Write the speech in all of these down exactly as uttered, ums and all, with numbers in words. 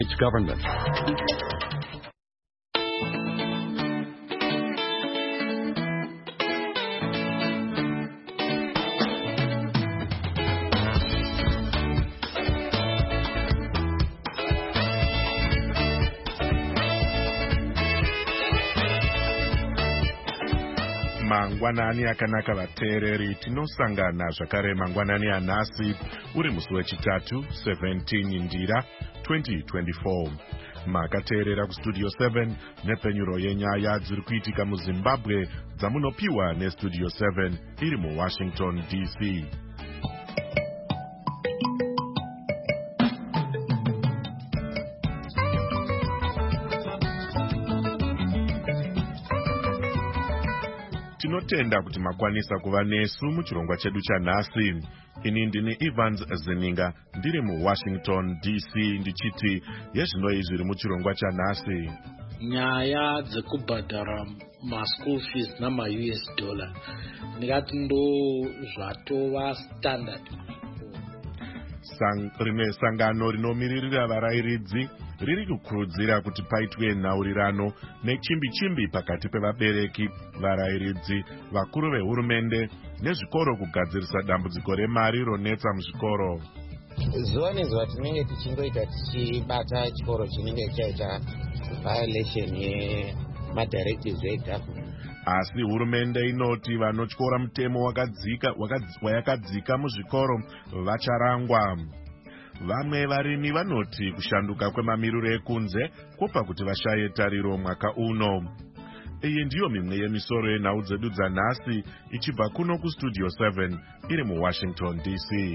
Its government. Mangwanani akanaka vateereri, tinosangana zvakare mangwanani anhasi uri musi wechitatu seventini ndira twenty twenty-four. Makateerera kustudio seven nepenyuro yenyaya dziri kuitika muZimbabwe dzamunopiwa nestudio seven iri muWashington D C. Tinotenda kuti makwanisa kuva nesu muchirongwa chedu chanhasi. Ini ndini Evans Zeninga ndiri muWashington D C ndichiti yezvinoi zviri muchirongwa chanhasi. Nyaya dzekubhadhara ma-school fees nama-U S dollar ndikati ndo zvatova standard. Sang, rimwe sangano rinomiririra varairidzi riri kukurudzira kuti paitwe nhaurirano nechimbi-chimbi pakati pevabereki, varairidzi, vakuru vehurumende nezvikoro kugadzirisa dambudziko remari ronetsa muzvikoro. Zuva nezuva tinenge tichingoita tichibata chikoro chinenge chaita violation yemadirectives egovernment. Asi hurumende inoti vanotyora mutemo wakadzika wayakadzika muzvikoro vacharangwa. Vamwe varimi vanoti kushanduka kwemamiriro ekunze kopa kuti vashaye tariro mwaka uno. Iyi ndiyo mimwe yemisoro yenhau dzedu dzanhasi ichibva kuno kustudio seven iri muWashington D C.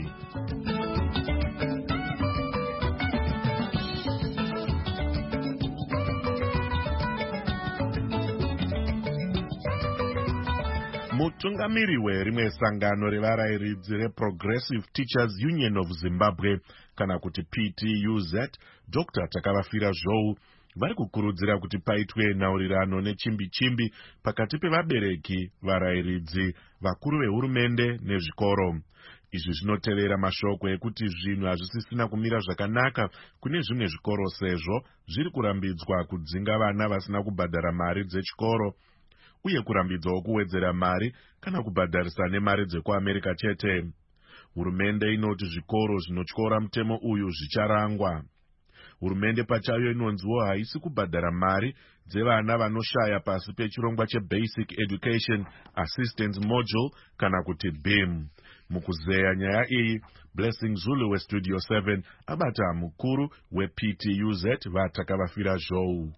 Mutungamiri werimwe sangano revarairidzi reProgressive Teachers Union of Zimbabwe kana kuti P T U Z, Doctor Takavafira Zhou, vari kukurudzira kuti paitwe nhaurirano nechimbi-chimbi pakati pevabereki, varairidzi, vakuru vehurumende nezvikoro. Izvi zvinotevera mashoko ekuti zvinhu hazvisisina kumira zvakanaka kune zvimwe zvikoro sezvo zviri kurambidzwa kudzinga vana vasina kubhadhara mari dzechikoro, uye kurambidzawo kuwedzera mari kana kubhadharisa nemari dzekuAmerika chete. Hurumende inoti zvikoro zvinotyora mutemo uyu zvicharangwa. Hurumende pachayo inonziwo haisi kubhadhara mari dzevana vanoshaya pasi pechirongwa cheBasic Education Assistance Module kana kuti B I M. Mukuzeya nyaya iyi, Blessing Zulu weStudio seven abata mukuru weP T U Z vaTakavafira Zhou.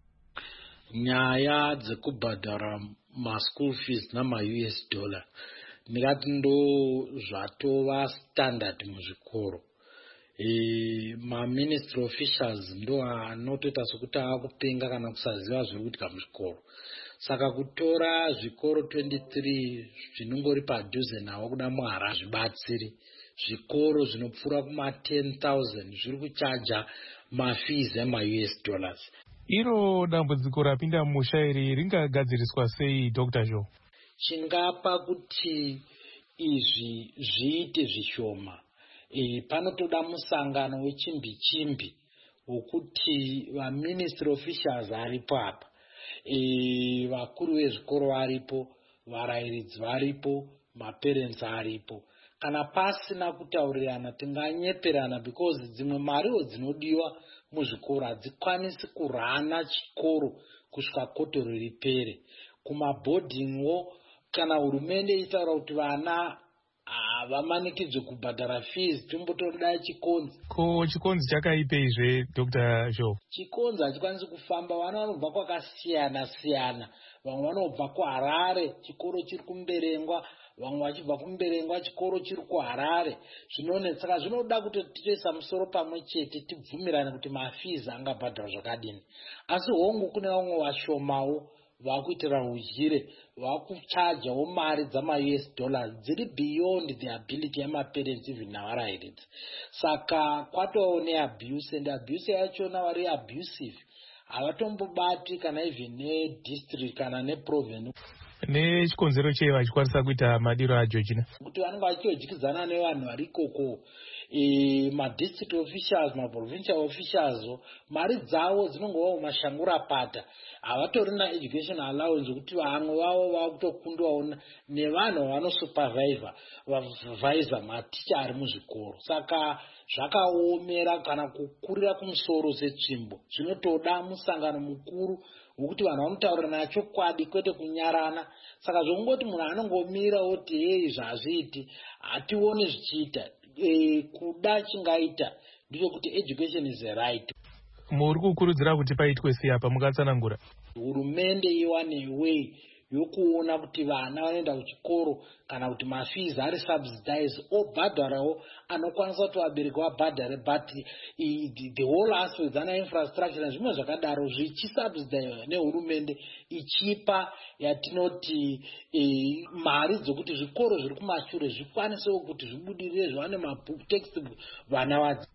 Nyaya dzekubhadhara ma-school fees nama-U S dollar ndikati ndo zvatova standard muzvikoro. E, ma-ministry officials ndo anotoita sokuti akupenga kana kusaziva zviri kuitika muzvikoro. Saka kutora zvikoro twenty-three zvinongori padhuze nawo kuda muhara zvibatsiri. Zvikoro zvinopfuura kuma ten thousand zviri kuchaja ma-fees ema-U S dollars. Iro dambudziko rapinda mushairi ringagadziriswa sei, Doctor Zhou? Chingapa kuti izvi zviite zvishoma. E, panotoda musangano wechimbi-chimbi wokuti va-ministry officials varipo apa, e, vakuru vezvikoro varipo, varairidzi varipo, ma-parents aripo. Kana pasina kutaurirana tinganyeperana because dzimwe mariwo dzinodiwa muzvikoro hadzikwanisi kurana chikoro kusvika kotoro ripere. Kumabhodhingwo kana hurumende itaura kuti vana havamanikidzwe kubhadhara fees, tombotoda chikonzi. Ko chikonzi chakaipeizve, Doctor Zhou? Chikonzi hachikwanisi kufamba, vana vanobva kwakasiyana siyana. Vamwe vanobva kuHarare, chikoro chiri kuMberengwa, vamwe vachibva kuMberengwa, chikoro chiri kuHarare. Zvinonetsaka zvinoda kuti titoisa musoro pamwe chete tibvumirane kuti mafees angabhadharwa zvakadini. Asi hongu kune vamwe vashomawo vakuitira hujire, vakuchajawo mari dzama-U S dollars dziri beyond the ability yemaparents even navarairidzi. Saka kwatovawo neabuse, and abuse yachona vari abusive havatombobati kana even nedistrict kana neprovince. Nechikonzero chei vachikwanisa kuita madiro acho china? Kuti vanenge vachidyidzana nevanhu vari ikoko. e, madistrict officials, maprovincial officials, mari dzavo dzinongovawo mashangura pata. Havatori na-education allowance kuti vamwe vavo vakutokundwawo nevanhu vanosupervisa vavhaisa maticha ari muzvikoro. Saka zvakaomera kana kukurira kumusoro setsvimbo. Zvinotoda musangano mukuru wokuti vanhu vanotaura nachokwadi kwete kunyarana. Saka zvongoti munhu anongomira oti hei zvazviiti hationi zvichiita. E, kuda chingaita ndechekuti education is a right. Muri kukurudzira kuti paitwe sei apa mukatsanangura? Hurumende iwane way yokuona kuti vana vanoenda kuchikoro kana kuti mafees ari subsidized obhadharawo anokwanisa kuti vabereki vabhadhare, but the, the whole aspects ana infrastructure nezvimwe zvakadaro zvichisubsidize nehurumende ichipa yatinoti e, mari dzokuti zvikoro zviri kumashure zvikwanisewo kuti zvibudirire zviwane matextbook vana vadzi.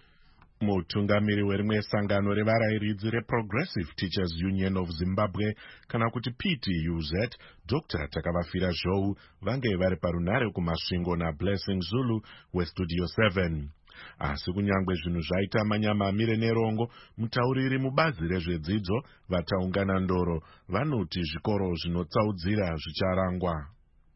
Mutungamiri werimwe sangano revarairidzi reProgressive Teachers Union of Zimbabwe kana kuti P T U Z, Doctor Takavafira Zhou, vange vari parunare kumasvingo naBlessing Zulu weStudio seven. Asi kunyangwe zvinhu zvaita manyama amire nerongo, mutauriri mubazi rezvedzidzo vataungana ndoro vanoti zvikoro zvinotsaudzira zvicharangwa.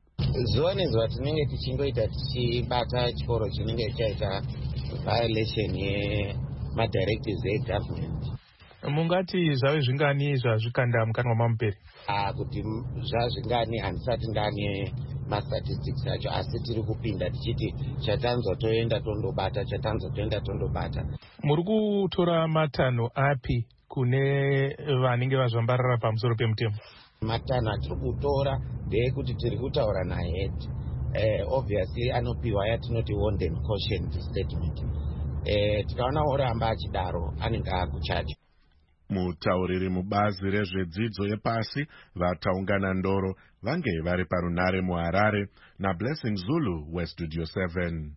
Zuva nezuva tinenge tichingoita tichibata chikoro chinenge chaita violation yemadirectives egovernment. Mungati zvave zvingani zvazvikanda mukanwa mamuperi? Ah, kuti zvazvingani handisati ndane mastatistics acho, asi tiri kupinda tichiti chatanzwa toenda tondobata, chatanzwa toenda tondobata. Muri kutora matanho api kune vanenge vazvambarara pamusoro pemutemo? Matanho atiri kutora ndeyekuti tiri kutaura nahead. Uh, obviously anopiwa yatinoti warned and cautioned statement. Uh, tikaona oramba achidaro anenge akuchaja. Mutauriri mubazi rezvedzidzo yepasi vataungana ndoro vange vari parunare muHarare naBlessing Zulu weStudio seven.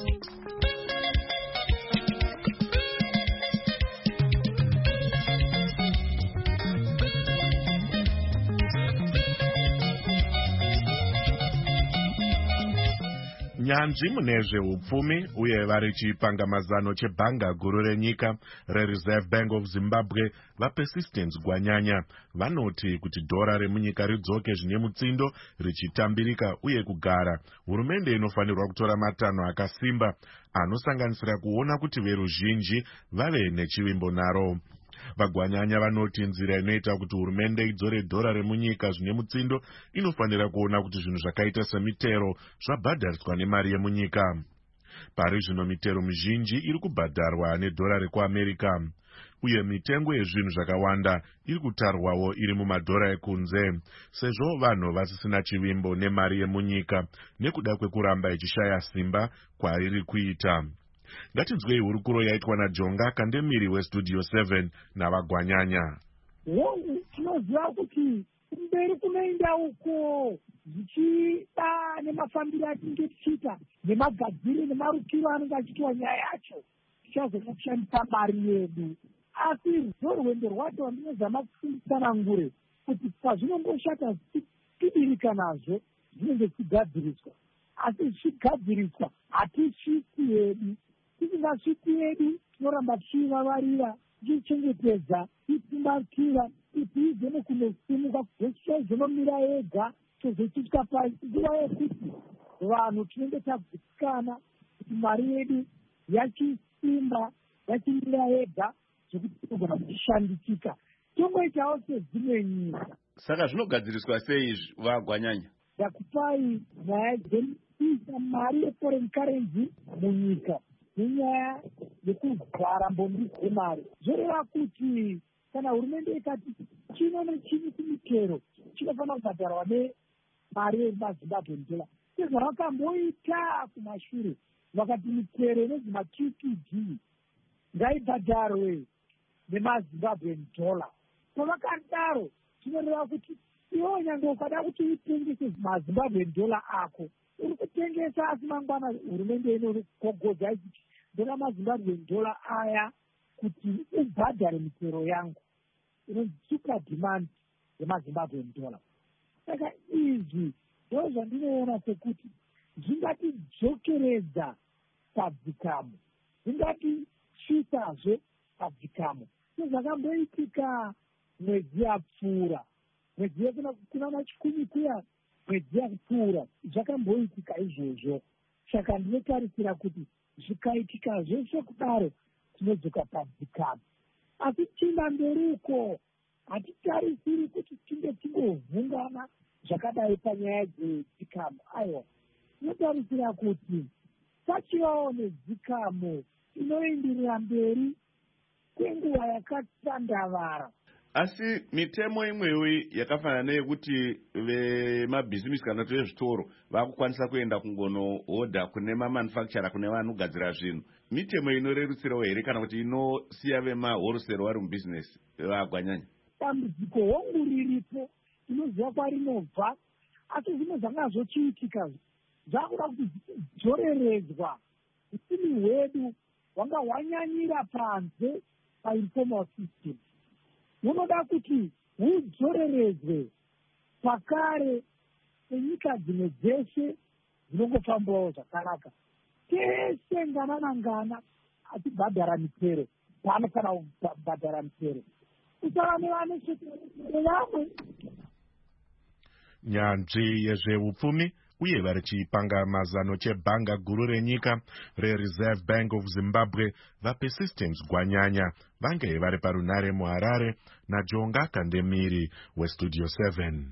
Nyanzvi mune zveupfumi uye vari chipangamazano chebhanga guru renyika reReserve Bank of Zimbabwe vaPersistence Gwanyanya vanoti kuti dhora remunyika ridzoke zvine mutsindo richitambirika uye kugara, hurumende inofanirwa kutora matanho akasimba anosanganisira kuona kuti veruzhinji vave nechivimbo naro. Vagwanyanya vanoti nzira inoita kuti hurumende idzore dhora remunyika zvine mutsindo inofanira kuona kuti zvinhu zvakaita semitero zvabhadhariswa nemari yemunyika. Pari zvino mitero mizhinji iri kubhadharwa nedhora rekuAmerica, uye mitengo yezvinhu zvakawanda iri kutarwawo iri mumadhora ekunze, sezvo vanhu vasisina chivimbo nemari yemunyika nekuda kwekuramba ichishaya simba kwariri kuita. Ngatinzwei hurukuro yaitwa naJonga Kandemiri weStudio seven navagwanyanya. Hongu tinoziva kuti mberi kunoenda uko zvichida nemafambiro atinenge tichiita nemagadziri nemarukiro anenge achiitwa nyaya yacho tichazoda kushandisa mari yedu. Asi rworwendo rwacho ndinozama kufundisana ngure kuti pazvinongoshata tidirika nazvo zvinenge zvichigadziriswa, asi zvichigadziriswa hatisviki hedu. Tisingasviki hedu tinoramba tichivavarira tichichengetedza tichibatsira kuti izene kunosimuka zveizvonomira yega tozosvika panguva yekuti vanhu tinenge tagutsikana kuti mari yedu yachisimba yachimira yega zvekuti tinogona kuchishandisika tongoitawo sedzimwe nyika. Saka zvinogadziriswa sei vagwanyanya? Ndakupai nyaya dzekuisa mari yeforeign currency munyika nenyaya yekugara mbombi dzemari. Zvoreva kuti kana hurumende ikati chino nechini kumitero chinofanira kubhadharwa nemari yemazimbabwe dola, sezvavakamboita kumashure vakati mitero inozima-Q T D ngaibhadharwe nemazimbabwe dola. Pavakadaro chinoreva kuti iwo nyange ukada kuti utengese mazimbabwe dola ako uri kutengesa, asi mangwana hurumende inogogodza ichiti ndona mazimbabwe dola aya kuti ubhadhare mitero yangu inonzi super demand yemazimbabwe dola. Saka izvi ndo zvandinoona sekuti zvingatidzokeredza padzikamo, zingati svisazve padzikamo. Sezvakamboitika mwedzi yapfuura, mwedzi kuna machikumi kuya, mwedzi yapfuura zvakamboitika izvozvo. Saka ndinotarisira kuti zvikaitika zveshe kudaro tinodzoka padzikamo. Asi tichinda mberi uko hatitarisiri kuti tinge tingovhungana zvakadai panyaya dzedzikamo. Aiwa, tinotarisira kuti tachivawo nedzikamo inoenderera mberi kwenguva yakatandavara. Asi mitemo imweyo yakafanana neyekuti vemabhizinesi kana kuti vezvitoro vakukwanisa kuenda kungonohodha kune mamanufacturer, kune vanogadzira zvinhu, mitemo inorerutsirawo here kana kuti inosiya vemahorosero vari mubhizinesi vagwanyanya? Dambudziko hongu riripo, tinoziva kwarinobva, asi zvimwe zvanga zvochiitika zvakuda kuti dzoreredzwa. Upfumi hwedu hwanga hwanyanyira panze painformal system. Hunoda kuti hudzoreredzwe pakare penyika dzimwe dzeshe dzinongofambawo zvakanaka. Tese ngana nangana atibhadhara mitero paanofana kubhadhara mitero. Kusava nevaneshetere vamwe. Nyanzvi yezveupfumi uye vari chipanga mazano chebhanga guru renyika reReserve Bank of Zimbabwe vaPersistence Gwanyanya vange vari parunare muHarare naJonga Kandemiri weStudio seven.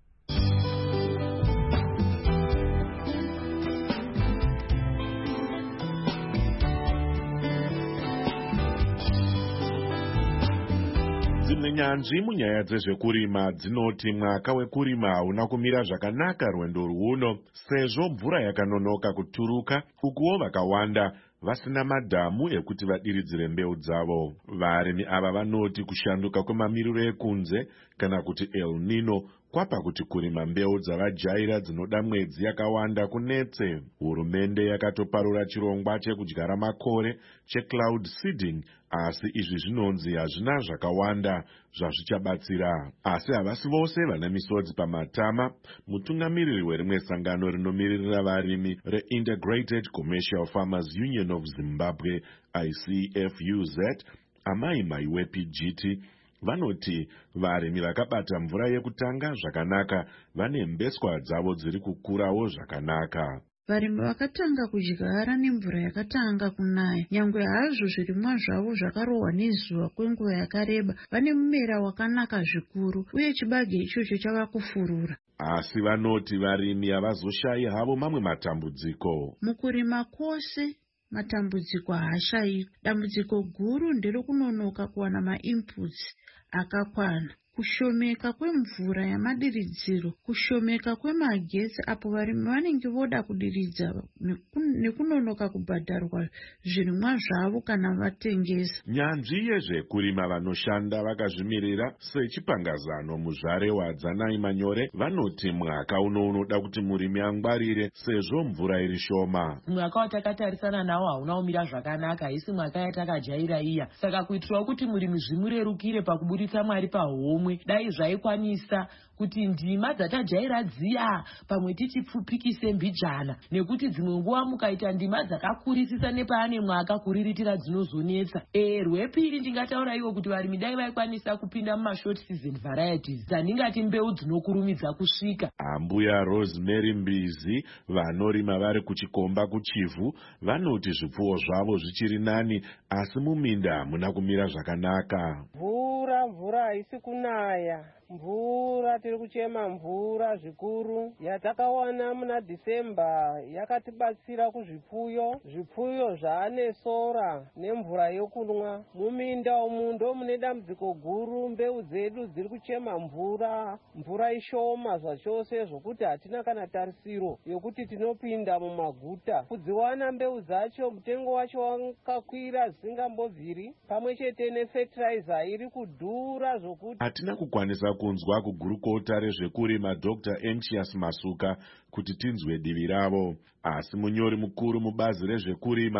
Dzimwe nyanzvi munyaya dzezvekurima dzinoti mwaka wekurima hauna kumira zvakanaka rwendo rwuno sezvo mvura yakanonoka kuturuka, ukuwo vakawanda vasina madhamu ekuti vadiridzire mbeu dzavo. Varimi ava vanoti kushanduka kwemamiriro ekunze kana kuti El Nino kwapa kuti kurima mbeu dzavajaira dzinoda mwedzi yakawanda kunetse. Hurumende yakatoparura chirongwa chekudyara makore checloud seeding, asi izvi zvinonzi hazvina zvakawanda zvazvichabatsira. Asi havasi vose vana misodzi pamatama. Mutungamiriri werimwe sangano rinomiririra varimi reIntegrated Commercial Farmers Union of Zimbabwe I C F U Z, Amai Maiwe P G T, vanoti varimi vakabata mvura yekutanga zvakanaka vane mbeswa dzavo dziri kukurawo zvakanaka. Varimi vakatanga kudyara nemvura yakatanga kunaya, nyangwe hazvo zvirimwa zvavo zvakarohwa nezuva kwenguva yakareba, vane mumera wakanaka zvikuru uye chibage ichocho chava kufurura. Asi vanoti varimi havazoshayi havo mamwe matambudziko. Mukurima kwose matambudziko haashayi. Dambudziko guru nderekunonoka kuwana mainputs akakwana, kushomeka kwemvura yamadiridziro, kushomeka kwemagetsi apo varimi vanenge voda kudiridza, nekunonoka kubhadharwa zvirimwa zvavo kana vatengesa. Nyanzvi yezvekurima vanoshanda vakazvimirira sechipangazano muzvare waDzanai Manyore vanoti mwaka uno unoda kuti murimi angwarire sezvo mvura iri shoma. Mwaka watakatarisana nawo hauna kumira zvakanaka, haisi mwaka yatakajaira iya. Saka kuitirawo kuti murimi zvimurerukire pakuburitsa mwari pahomwe, dai zvaikwanisa kuti ndima dzatajaira dziya pamwe tichipfupikise mbijana, nekuti dzimwe nguva mukaita ndima dzakakurisisa nepaane mwaka kuriritira dzinozonetsa. E, rwepiri ndingataura iwo kuti varimi dai vaikwanisa kupinda mumashort season varieties dzandingati mbeu dzinokurumidza kusvika. Ambuya Rosemary Mbizi vanorima vari kuchikomba kuchivhu vanoti zvipfuwo zvavo zvichiri nani, asi muminda hamuna kumira zvakanaka. Mvura mvura haisi kunaya. Mvura tiri kuchema mvura zvikuru yatakawana muna Dhisemba yakatibatsira kuzvipfuyo. Zvipfuyo zvaane sora nemvura yokunwa. Muminda umu ndo mune dambudziko guru, mbeu dzedu dziri kuchema mvura, mvura ishoma zvachose zvokuti hatina kana tarisiro yokuti tinopinda mumaguta kudziwana mbeu dzacho. Mutengo wacho wakakwira zvisingambobviri, pamwe chete nefertilizer iri kudhura zvokuti hatina kukwanisa kunzwa kugurukota rezvekurima Doctor Encius Masuka kuti tinzwe divi ravo. Asi munyori mukuru mubazi rezvekurima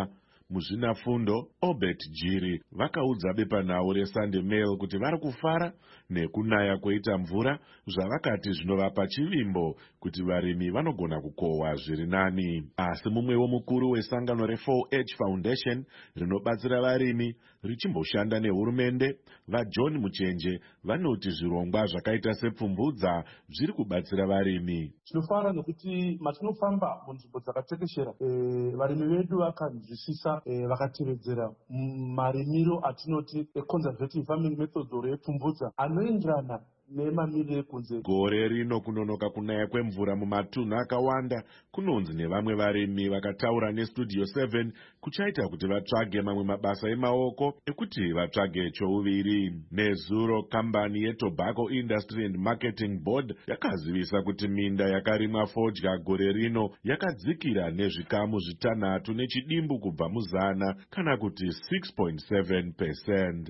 muzvinafundo Obert Jiri vakaudza bepanhau reSunday Mail kuti vari kufara nekunaya kweita mvura zvavakati zvinovapa chivimbo kuti varimi vanogona kukohwa zviri nani. Asi mumwewo mukuru wesangano re four H Foundation rinobatsira varimi richimboshanda nehurumende vaJohn Muchenje vanoti zvirongwa zvakaita sepfumbudza zviri kubatsira varimi. Tinofara nekuti matinofamba munzvimbo dzakatekeshera e, varimi vedu vakanzwisisa e, vakatevedzera marimiro atinoti e conservative farming methods or epfumbudza anoenderana nemamiriro ekunze. Gore rino kunonoka kunaya kwemvura mumatunhu akawanda kunonzi nevamwe varimi vakataura neStudio seven kuchaita kuti vatsvage mamwe mabasa emaoko ekuti vatsvage chouviri. Nezuro kambani yeTobacco Industry and Marketing Board yakazivisa kuti minda yakarimwa fodya gore rino yakadzikira nezvikamu zvitanhatu nechidimbu kubva muzana kana kuti six point seven percent.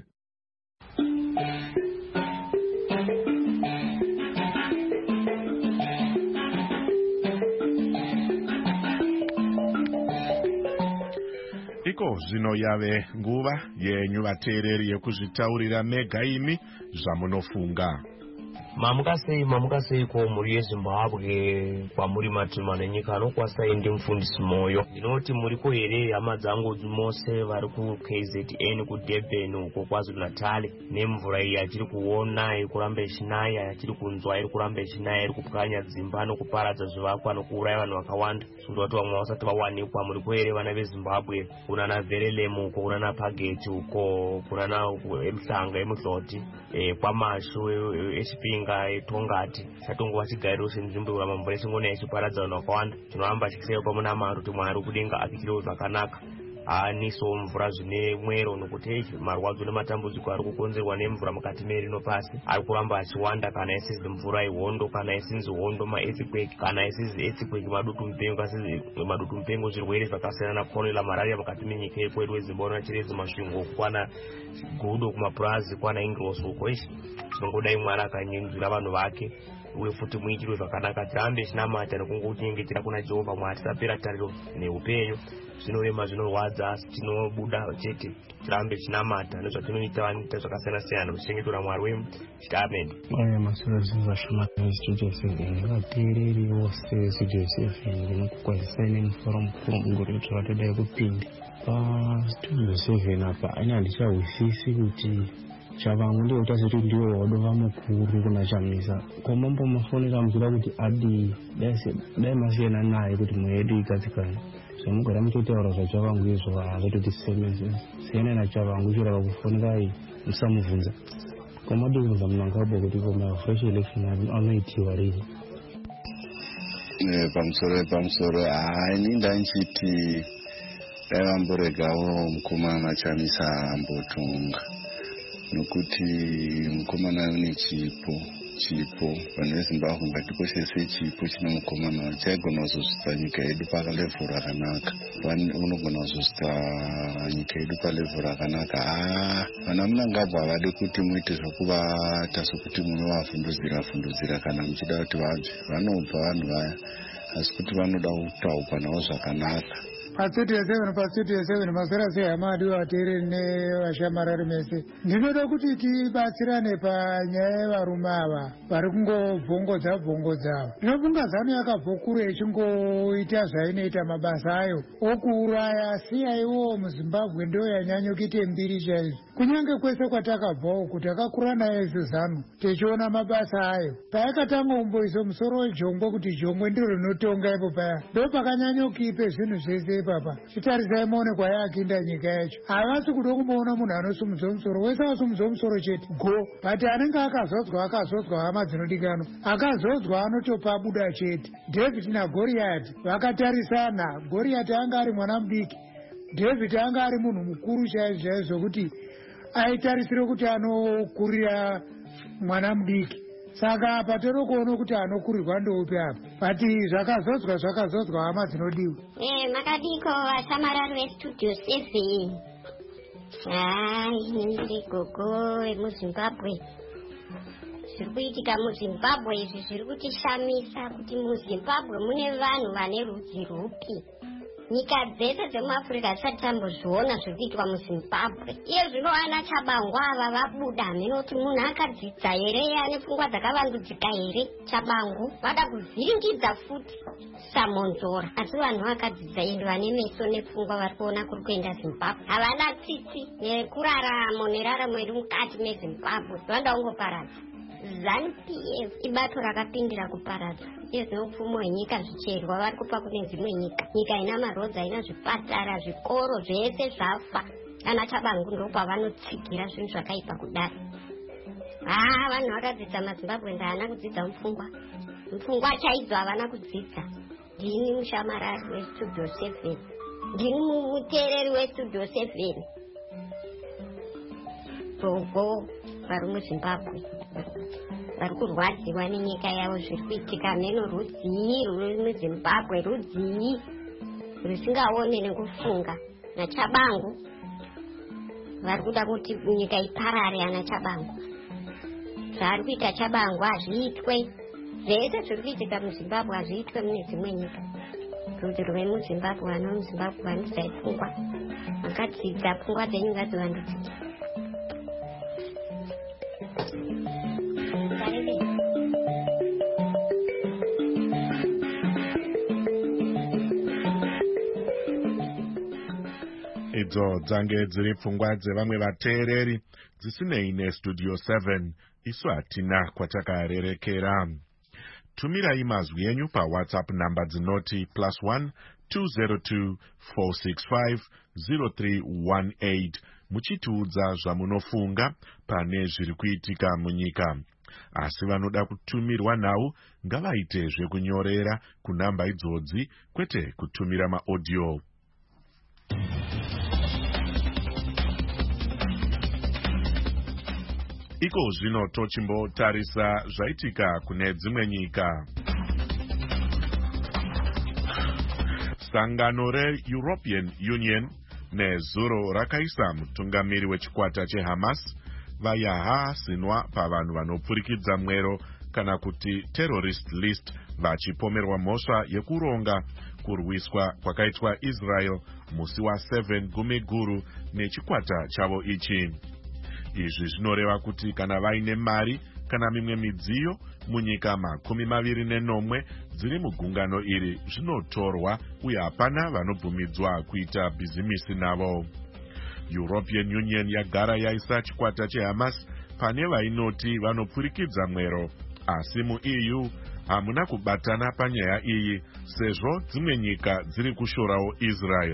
Iko zvino yave nguva yenyu vateereri yekuzvitaurira mega imi zvamunofunga. Mamuka sei mamuka sei ko muri yeZimbabwe kwamuri matima nenyika anokwasai ndi mufundisi moyo. Ndinoti muri ko here hama dzangu mose vari ku K Z N ku Durban uko KwaZulu Natal nemvura iyi yachiri kuona iri kuramba ichinaya yachiri kunzwa iri kuramba ichinaya iri kupwanya dzimba nokuparadza zvivakwa nokuuraya vanhu vakawanda. Zvindoti vamwe vasati vawanikwa muri ko here vana veZimbabwe kunana Verelemu uko kunana Pageti uko kunana eMhlanga eMuhloti e kwamashu eChipinga etongati chatongo vachigairo senzvimbo vamamvura chingona ichiparadza vanhu vakawanda. Tinohamba chikiseyo pamuna Mwari kuti Mwari kudenga apikire zvakanaka haaniso mvura zvine mwero nokuti marwadzo nematambudziko ari kukonzerwa nemvura mukati merino pasi ari kuramba achiwanda, kana isizi mvura ihondo, kana isinzi hondo maearthquake, kana isizi earthquake madutu mupengo, asizi madutu mupengo zvirwere zvakasiyana na cholera, malaria mukati menyika yekwedu weZimbabwe nachirezi masvingo kwana gudo kumapurazi kwana Ingros uko ishi tinongodai Mwari akanyenzura vanhu vake uye futi muitiro zvakanaka. Tirambe chinamata nekungotinyengetera kuna Jehovha Mwari tisapera tariro neupenyu zvinorema zvinorwadza asi tinobuda chete tirambe chinamata nezvatinoita vanoita zvakasiyana siyana kuchengetora Mwari wemu chiti amen. Aya masura zvinzashama Studio seven vateereri vose Studio seven ndinokukwazisai nemufaro mukuru mungori zvakatodai kupinda paStudio seven apa ani handichahwisisi kuti chavangu ndiyo tasiti ndiyo wadova mukuru kuna chamisa komambo mafonera muzira kuti adi dai masiyana naye kuti mwedu igadzikana zvamugara mutotaura zvachavangu izvo hazvatoti siyana nachavangu chirava kufonerai musamubvunza komadibvunza munangabo kuti koma fresh election anoitiwa rini pamusoro pamusoro haini ndanchiti dai vamboregawo mukomana chamisa ambotunga nokuti mukomana une chipo chipo vanhu veZimbabwe ngatikoshese chipo chine mukomana chaigona kuzosvitsa nyika yedu palevhuru rakanaka, unogona kuzosvitsa nyika yedu palevhuru rakanaka. haa vana munangabva havadi kuti muite zvokuvata sokuti munovavhundudzira vhundudzira kana muchida kuti vabve vanobva vanhu vaya, asi kuti vanoda kutaukwa navo zvakanaka. paStudio seven paStudio seven mazera sei hama adiwa vateereri nevashamarari mese, ndinoda kuti tibatsirane panyaya yevarume ava vari kungobvongodza bvongodza ava. Ndinofunga zano yakabvokure ichingoita zvainoita mabasa ayo okuuraya, siyaiwo muZimbabwe ndo yanyanyo kuite mbiri chaizvo. Kunyange kwese kwatakabvawo kuti takakura nayo izo zano tichiona mabasa ayo. Payakatanga umboiso musoro wejongwe kuti jongwe ndiro rinotonga ipo paya ndo pakanyanyokipe zvinhu zvese papa. Chitarisai muone kwayakinda nyika yacho. Havasi kuda kumboona munhu anosumudza musoro, wese asumudza musoro chete go, but anenge akazodzwa akazodzwa hama dzinodikanwa, akazodzwa anotopa buda chete. David naGoriati vakatarisana, Goriati anga ari mwana mudiki, David anga ari munhu mukuru chaizvo chaizvo kuti aitarisire kuti anokurira mwana mudiki. Saka apa tiri kuona kuti anokurirwa ndoupi apa, but zvakazodzwa zvakazodzwa hama dzinodiwa. Eh, makadiko vashamarari veStudio seven. Hai, ndiri gogo vemuZimbabwe. Zviri kuitika muZimbabwe izvi zviri kutishamisa kuti muZimbabwe mune vanhu vane rudzi rupi. nyika dzese dzemuafrica dzisati tambozviona zviri kuitwa muzimbabwe. Iye zvino ana Chabangu ava vabuda hameno kuti munhu akadzidza here, ane pfungwa dzakavandudzika here. Chabangu vada kuvhiringidza futi Samonzora, asi vanhu vakadzidza ende vane meso nepfungwa vari kuona kuri kuenda Zimbabwe. Havana tsitsi nekuraramo neraramo iri mukati mezimbabwe, vanoda kungoparadza. ZANU-P F ibato rakapindira kuparadza. Iyo zvino upfumi hwenyika zvicherwa vari kupa kune dzimwe nyika. Nyika ina marodzi, haina zvipatara, zvikoro zvese zvafa. Ana Chabangu ndo pavanotsigira zvinhu zvakaipa kudaro. Ah, vanhu vakadzidza maZimbabwe ndaana kudzidza mupfungwa. Mupfungwa chaidzo havana kudzidza. Ndini mushamarari westudio seven. Ndini muteereri westudio seven. Gogo vari muZimbabwe vari kurwadziwa nenyika yavo zviri kuitika. Meno rudzii ruri muZimbabwe, rudzii rusingaone nekufunga. naChabangu vari kuda kuti nyika iparare. ana Chabangu zvaari kuita Chabangu hazviitwe. Zvese zviri kuitika muZimbabwe hazviitwe mune dzimwe nyika. Rudzi rweve muZimbabwe, vana muZimbabwe vandudzai pfungwa, vakadzidza pfungwa dzenyu ngadzivandudzike. idzo dzange dziri pfungwa dzevamwe vateereri dzisinei nestudio seven. Isu hatina kwatakarerekera. Tumirai mazwi enyu paWhatsApp namba dzinoti plus one two zero two four six five zero three one eight muchitiudza zvamunofunga pane zviri kuitika munyika. Asi vanoda kutumirwa nhau ngavaite zvekunyorera kunamba idzodzi, kwete kutumira maaudio. Iko zvino tochimbotarisa zvaitika kune dzimwe nyika. Sangano re-European Union nezuro rakaisa mutungamiri wechikwata cheHamas vayaha sinwa pavanhu vanopfurikidza mwero kana kuti terrorist list vachipomerwa mhosva yekuronga kurwiswa kwakaitwa Israel musi wa seven gumi guru nechikwata chavo ichi. Izvi zvinoreva kuti kana vaine mari kana mimwe midziyo munyika makumi maviri nenomwe dziri mugungano iri zvinotorwa uye hapana vanobvumidzwa kuita bhizimisi navo. European Union yagara yaisa chikwata cheHamas pane vainoti vanopfurikidza mwero, asi muE U hamuna kubatana panyaya iyi sezvo dzimwe nyika dziri kushorawo Israel.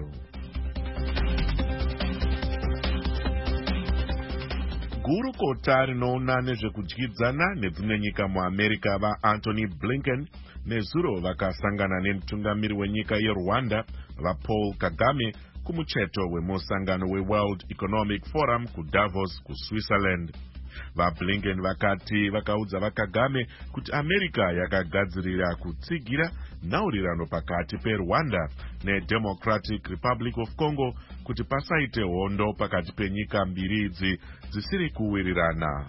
Gurukota rinoona nezvekudyidzana nedzimwe nyika muAmerica vaAntony Blinken nezuro vakasangana nemutungamiri wenyika yeRwanda vaPaul Kagame kumucheto wemusangano weWorld Economic Forum kuDavos kuSwitzerland. VaBlinken vakati vakaudza vaKagame kuti America yakagadzirira kutsigira nhaurirano pakati peRwanda neDemocratic Republic of Congo kuti pasaite hondo pakati penyika mbiri idzi dzisiri kuwirirana.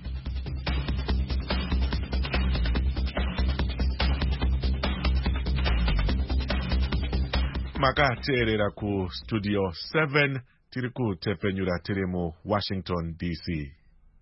Makateerera ku Studio seven tiri kutepfenyura tiri mu Washington D C.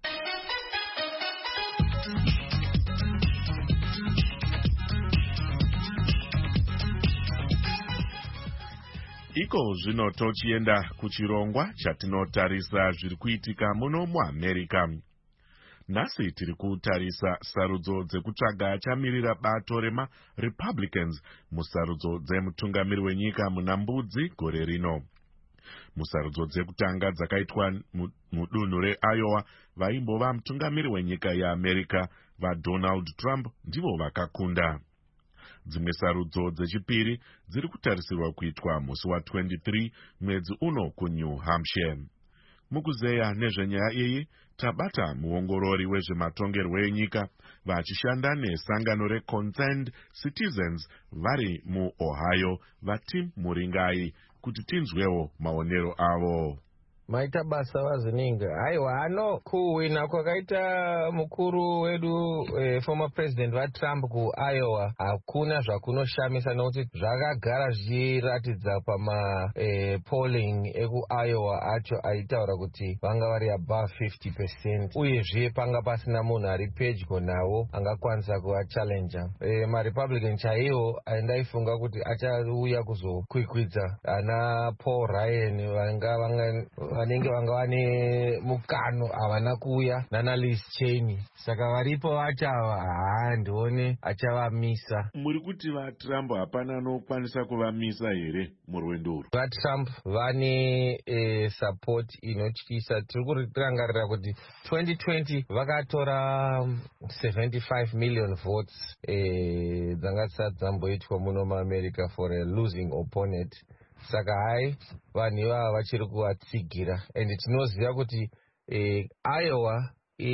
Iko zvino tochienda kuchirongwa chatinotarisa zviri kuitika muno muAmerica. Nhasi tiri kutarisa sarudzo dzekutsvaga chamirira bato rema-Republicans musarudzo dzemutungamiri wenyika muna Mbudzi gore rino. Musarudzo dzekutanga dzakaitwa mudunhu reIowa vaimbova mutungamiri wenyika yeAmerica vaDonald Trump ndivo vakakunda. Dzimwe sarudzo dzechipiri dziri kutarisirwa kuitwa musi wa twenty-three mwedzi uno kuNew Hampshire. Mukuzeya nezvenyaya iyi tabata muongorori wezvematongerwo enyika vachishanda nesangano reConcerned Citizens vari muOhio vaTim Muringai kuti tinzwewo maonero avo. maita basa vazininga. Haiwa, ano kuwina kwakaita mukuru wedu eh, former president vaTrump kuIowa hakuna zvakunoshamisa nokuti zvakagara zvichiratidza pama eh, polling ekuIowa acho aitaura kuti vanga vari above fifty percent, uyezve panga pasina munhu ari pedyo navo angakwanisa kuvachallenja. Eh, maRepublican chaiwo andaifunga kuti achauya kuzokwikwidza ana Paul Ryan vanga vanga vanenge vanga vane mukano havana kuuya nana Liz Cheney, saka varipo vachava haa ndione achavamisa. Muri kuti vaTrump hapana anokwanisa kuvamisa here murwendo urwu? VaTrump vane e, support inotyisa. Tiri kurangarira kuti twenty twenty vakatora seventy-five million votes e, dzanga dzisati dzamboitwa muno muAmerica for a losing opponent. Saka hai vanhu ivava vachiri kuvatsigira, and tinoziva kuti eh, Iowa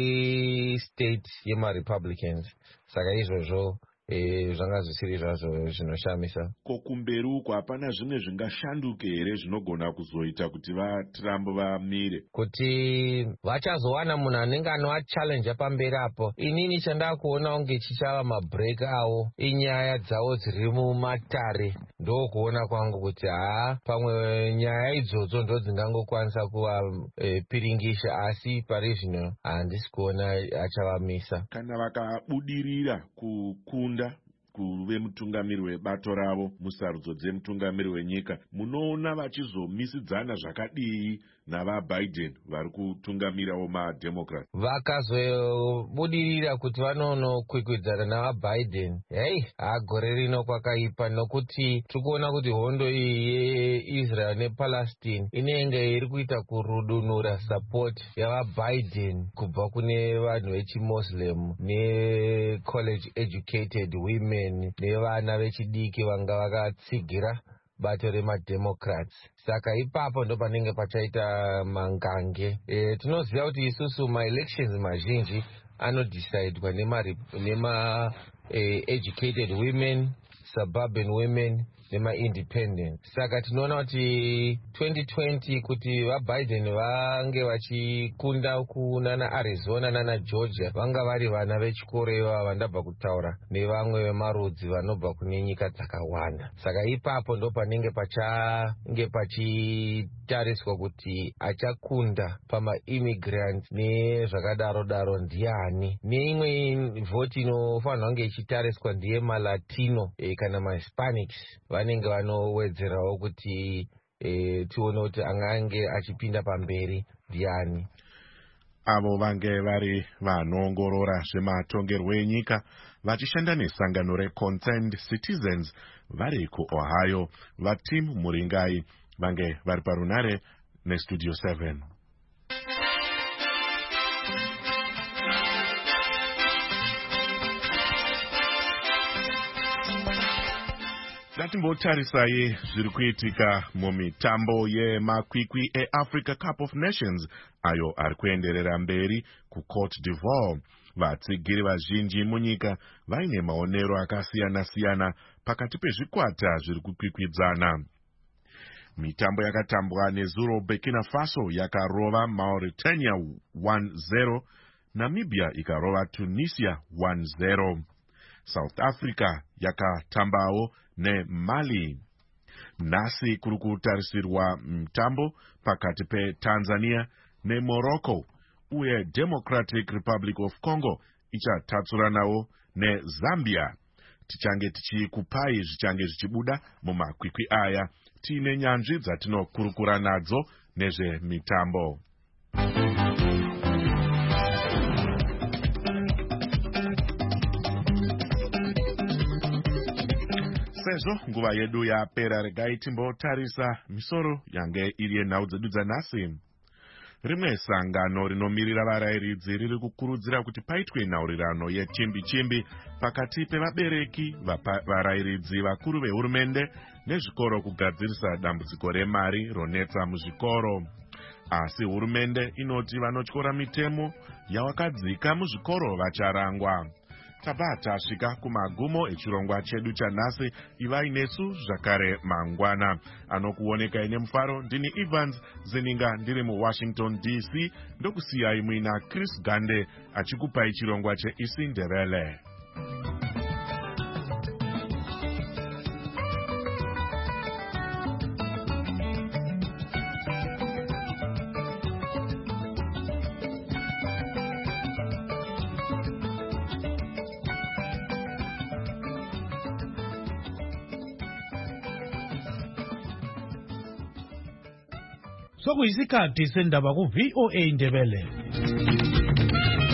istate yemaRepublicans, saka izvozvo eh, zvanga zvisiri zvazvo zvinoshamisa. Ko kumberi uko hapana zvimwe zvingashanduke here zvinogona kuzoita kuti vaTrump vamire? Kuti vachazowana munhu anenge anovachallenja pamberi apo. Inini chandakuona unge chichava mabreak avo inyaya dzavo dziri mumatare, ndokuona kwangu kuti haa pamwe nyaya idzodzo ndo dzingangokwanisa kuvapiringisha, e, asi pari zvino handisi kuona achavamisa. Kana vakabudirira kukunda kuve mutungamiri webato ravo musarudzo dzemutungamiri wenyika, munoona vachizomisidzana zvakadii navaBiden vari kutungamirawo maDemocrat? Vakazobudirira kuti vanonokwikwiddzana navaBiden, hei hagore rino kwakaipa, nokuti tikuona kuti hondo iyi yeIsrael nePalestine inenge iri kuita kurudunura support yavaBiden kubva kune vanhu vechiMuslim necollege educated women nevana vechidiki vanga vakatsigira bato remaDemocrats. Saka ipapo ndo panenge pachaita mangange. E, tinoziva kuti isusu maelections mazhinji anodecidewa nema, nema e, educated women, suburban women nema-independent. Saka tinoona kuti twenty twenty kuti vaBiden vange vachikunda kunana Arizona nana Georgia vanga vari vana vechikoro ivava vandabva kutaura nevamwe vemarudzi vanobva kune nyika dzakawanda. Saka ipapo ndo panenge pachange pachitariswa kuti achakunda pama-immigrant nezvakadaro daro ndiani. Neimwe vhoti inofanirwa kunge ichitariswa ndiye maLatino e, kana maHispanics vanenge vanowedzerawo kuti e, tione kuti angange achipinda pamberi ndiani. Avo vange vari vanoongorora zvematongerwo enyika vachishanda nesangano reConcerned Citizens vari kuOhio. VaTim Muringai vange vari parunare neStudio seven. Ngatimbotarisai zviri kuitika mumitambo yemakwikwi eAfrica Cup of Nations ayo ari kuenderera mberi kuCote d'Ivoire. Vatsigiri vazhinji munyika vaine maonero akasiyana-siyana pakati pezvikwata zviri kukwikwidzana. Mitambo yakatambwa nezuro Burkina Faso yakarova Mauritania one zero, Namibia ikarova Tunisia one zero. South Africa yakatambawo neMali. Nhasi kuri kutarisirwa mtambo pakati peTanzania neMorocco, uye Democratic Republic of Congo ichatatsuranawo neZambia. Tichange tichikupai zvichange zvichibuda mumakwikwi aya tiine nyanzvi dzatinokurukura nadzo nezvemitambo. Sezvo nguva yedu yapera, regai timbotarisa misoro yange iri yenhau dzedu dzanhasi. Rimwe sangano rinomirira varayiridzi riri kukurudzira kuti paitwe nhaurirano yechimbi-chimbi pakati pevabereki, varayiridzi, vakuru vehurumende nezvikoro kugadzirisa dambudziko remari ronetsa muzvikoro. Asi hurumende inoti vanotyora mitemo yawakadzika muzvikoro vacharangwa. tabva tasvika kumagumo echirongwa chedu chanhasi. Ivai nesu zvakare mangwana. Anokuonekai nemufaro ndini Evans Zeninga ndiri muWashington D C, ndokusiyai muina Chris Gande achikupai chirongwa cheIsiNdebele. Sokuyisikhathi sendaba ku V O A Indebele.